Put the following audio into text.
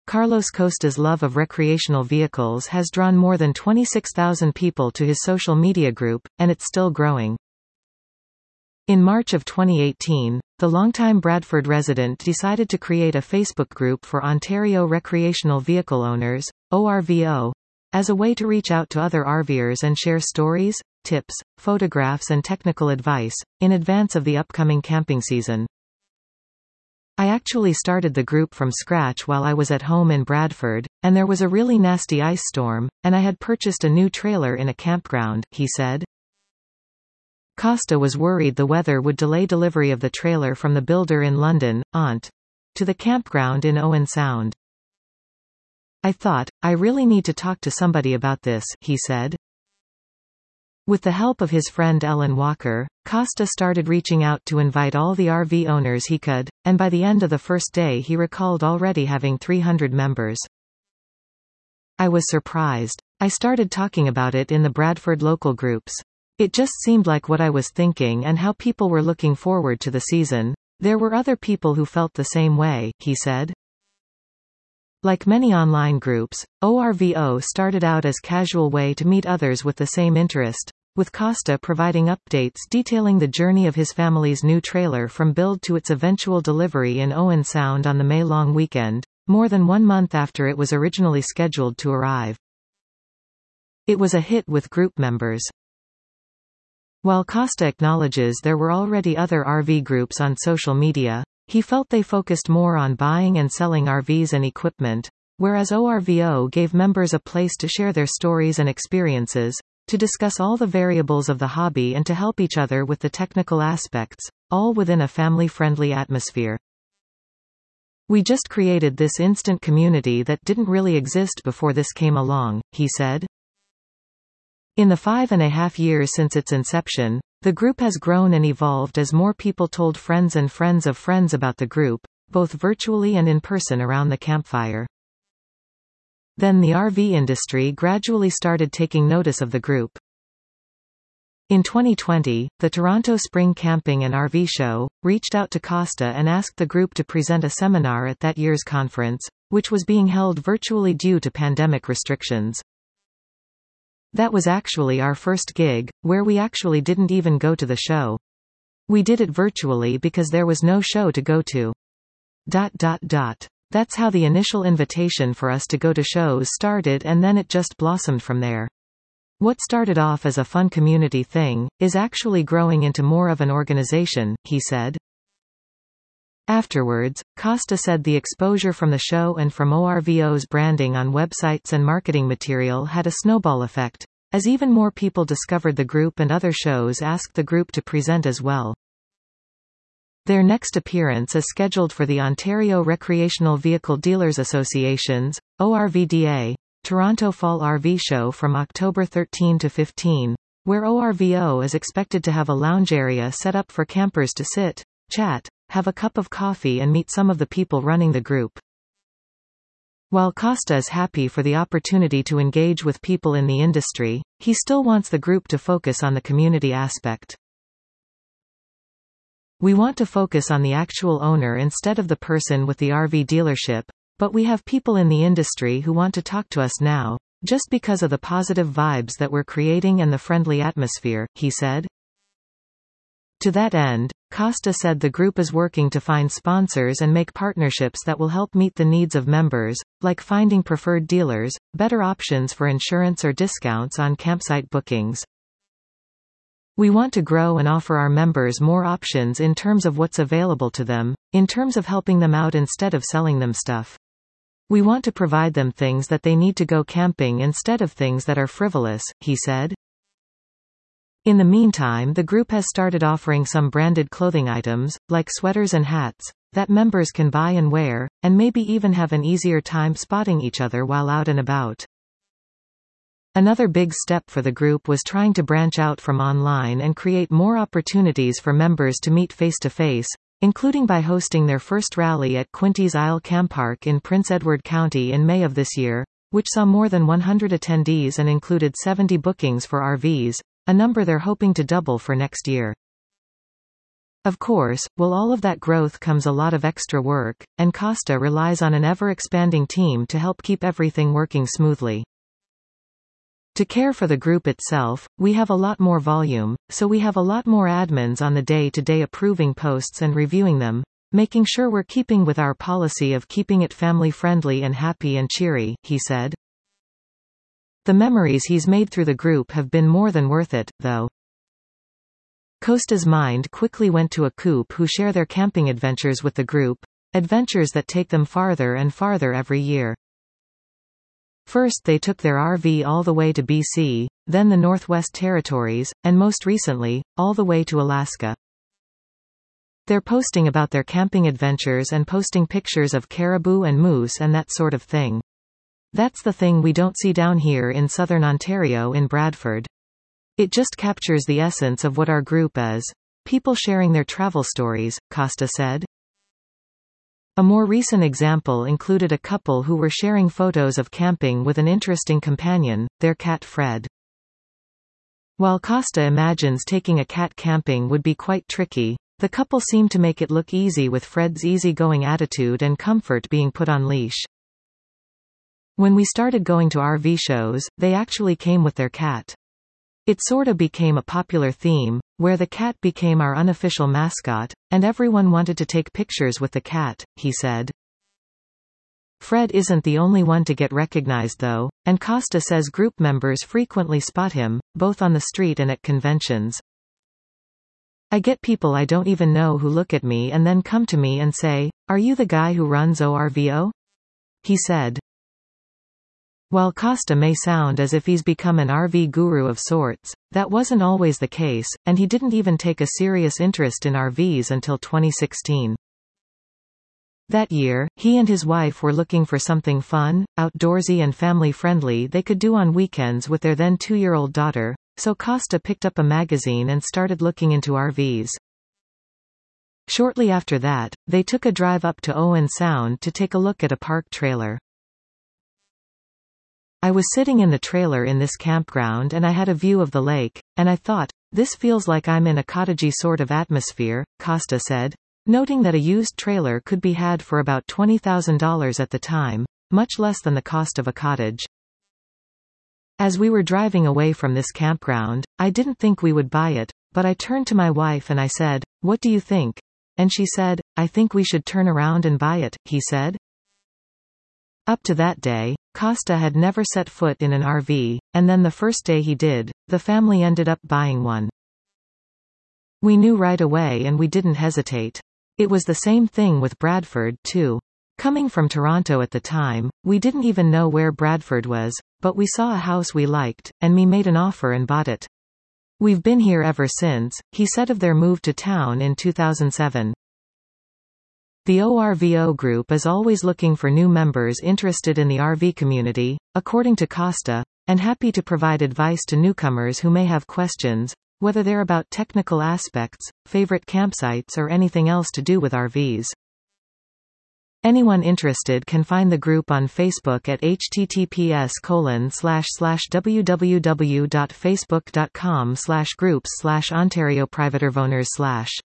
Carlos Costa's love of recreational vehicles has drawn more than 26,000 people to his social media group, and it's still growing. In March of 2018, the longtime Bradford resident decided to create a Facebook group for Ontario Recreational Vehicle Owners, ORVO, as a way to reach out to other RVers and share stories, tips, photographs and technical advice, in advance of the upcoming camping season. I actually started the group from scratch while I was at home in Bradford, and there was a really nasty ice storm, and I had purchased a new trailer in a campground, he said. Costa was worried the weather would delay delivery of the trailer from the builder in London, ONT, to the campground in Owen Sound. I thought, I really need to talk to somebody about this, he said. With the help of his friend Ellen Walker, Costa started reaching out to invite all the RV owners he could, and by the end of the first day he recalled already having 300 members. I was surprised. I started talking about it in the Bradford local groups. It just seemed like what I was thinking and how people were looking forward to the season. There were other people who felt the same way, he said. Like many online groups, ORVO started out as a casual way to meet others with the same interest, with Costa providing updates detailing the journey of his family's new trailer from build to its eventual delivery in Owen Sound on the May long weekend, more than 1 month after it was originally scheduled to arrive. It was a hit with group members. While Costa acknowledges there were already other RV groups on social media, he felt they focused more on buying and selling RVs and equipment, whereas ORVO gave members a place to share their stories and experiences, to discuss all the variables of the hobby and to help each other with the technical aspects, all within a family-friendly atmosphere. We just created this instant community that didn't really exist before this came along, he said. In the 5.5 years since its inception, the group has grown and evolved as more people told friends and friends of friends about the group, both virtually and in person around the campfire. Then the RV industry gradually started taking notice of the group. In 2020, the Toronto Spring Camping and RV Show reached out to Costa and asked the group to present a seminar at that year's conference, which was being held virtually due to pandemic restrictions. That was actually our first gig, where we actually didn't even go to the show. We did it virtually because there was no show to go to. That's how the initial invitation for us to go to shows started, and then it just blossomed from there. What started off as a fun community thing, is actually growing into more of an organization, he said. Afterwards, Costa said the exposure from the show and from ORVO's branding on websites and marketing material had a snowball effect, as even more people discovered the group and other shows asked the group to present as well. Their next appearance is scheduled for the Ontario Recreational Vehicle Dealers Association's, ORVDA, Toronto Fall RV Show from October 13 to 15, where ORVO is expected to have a lounge area set up for campers to sit, chat, have a cup of coffee and meet some of the people running the group. While Costa is happy for the opportunity to engage with people in the industry, he still wants the group to focus on the community aspect. We want to focus on the actual owner instead of the person with the RV dealership, but we have people in the industry who want to talk to us now, just because of the positive vibes that we're creating and the friendly atmosphere, he said. To that end, Costa said the group is working to find sponsors and make partnerships that will help meet the needs of members, like finding preferred dealers, better options for insurance or discounts on campsite bookings. We want to grow and offer our members more options in terms of what's available to them, in terms of helping them out instead of selling them stuff. We want to provide them things that they need to go camping instead of things that are frivolous, he said. In the meantime, the group has started offering some branded clothing items, like sweaters and hats, that members can buy and wear, and maybe even have an easier time spotting each other while out and about. Another big step for the group was trying to branch out from online and create more opportunities for members to meet face-to-face, including by hosting their first rally at Quinty's Isle Camp Park in Prince Edward County in May of this year, which saw more than 100 attendees and included 70 bookings for RVs, a number they're hoping to double for next year. Of course, with all of that growth comes a lot of extra work, and Costa relies on an ever-expanding team to help keep everything working smoothly. To care for the group itself, we have a lot more volume, so we have a lot more admins on the day-to-day approving posts and reviewing them, making sure we're keeping with our policy of keeping it family-friendly and happy and cheery, he said. The memories he's made through the group have been more than worth it, though. Costa's mind quickly went to a couple who share their camping adventures with the group, adventures that take them farther and farther every year. First they took their RV all the way to BC, then the Northwest Territories, and most recently, all the way to Alaska. They're posting about their camping adventures and posting pictures of caribou and moose and that sort of thing. That's the thing we don't see down here in southern Ontario in Bradford. It just captures the essence of what our group is. People sharing their travel stories, Costa said. A more recent example included a couple who were sharing photos of camping with an interesting companion, their cat Fred. While Costa imagines taking a cat camping would be quite tricky, the couple seemed to make it look easy with Fred's easygoing attitude and comfort being put on leash. When we started going to RV shows, they actually came with their cat. It sorta became a popular theme, where the cat became our unofficial mascot, and everyone wanted to take pictures with the cat, he said. Fred isn't the only one to get recognized though, and Costa says group members frequently spot him, both on the street and at conventions. I get people I don't even know who look at me and then come to me and say, "Are you the guy who runs ORVO?" he said. While Costa may sound as if he's become an RV guru of sorts, that wasn't always the case, and he didn't even take a serious interest in RVs until 2016. That year, he and his wife were looking for something fun, outdoorsy and family-friendly they could do on weekends with their then 2-year-old daughter, so Costa picked up a magazine and started looking into RVs. Shortly after that, they took a drive up to Owen Sound to take a look at a park trailer. I was sitting in the trailer in this campground and I had a view of the lake, and I thought, this feels like I'm in a cottagey sort of atmosphere, Costa said, noting that a used trailer could be had for about $20,000 at the time, much less than the cost of a cottage. As we were driving away from this campground, I didn't think we would buy it, but I turned to my wife and I said, "What do you think?" And she said, "I think we should turn around and buy it," he said. Up to that day, Costa had never set foot in an RV, and then the first day he did, the family ended up buying one. We knew right away and we didn't hesitate. It was the same thing with Bradford, too. Coming from Toronto at the time, we didn't even know where Bradford was, but we saw a house we liked, and we made an offer and bought it. We've been here ever since, he said of their move to town in 2007. The ORVO group is always looking for new members interested in the RV community, according to Costa, and happy to provide advice to newcomers who may have questions, whether they're about technical aspects, favorite campsites or anything else to do with RVs. Anyone interested can find the group on Facebook at https://www.facebook.com/groups/OntarioPrivateRVowners/